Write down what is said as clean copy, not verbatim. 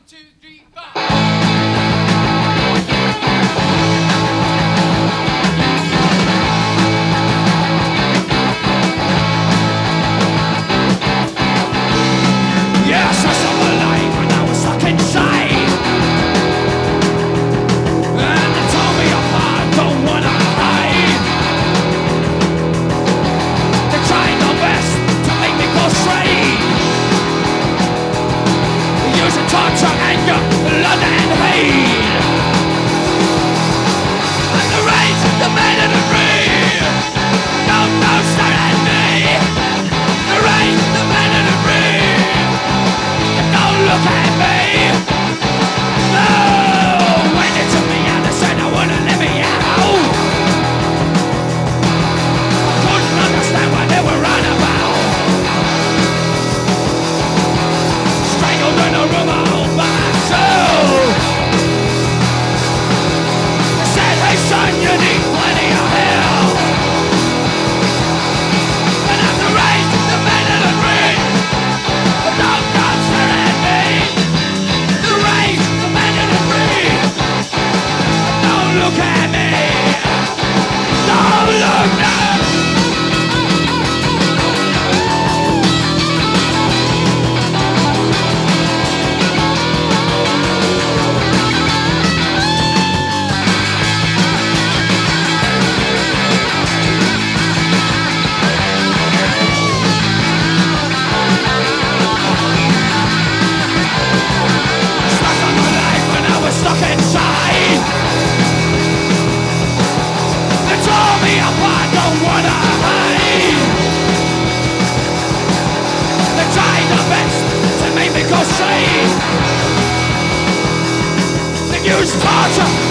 2, 3, 4. Yes, I saw the light when I was stuck inside, and they told me apart, don't wanna hide. They tried their best to make me go straight, using torture, anger, blood and hate. And the rage demanded of me, no, stare at me. The rage demanded of me, don't look at me. No, when they took me out, they said I wouldn't let me out. I couldn't understand what they were on about. Strangled in a room all by myself. They said, hey son, you need plenty of hell. And I'm the rage, the man in the green. Don't stare at me. The rage, the man in the green. Don't look at me. Don't look now. Stuck on my life when I was stuck inside. They tore me apart, don't wanna hide. They tried their best to make me go straight. They used torture,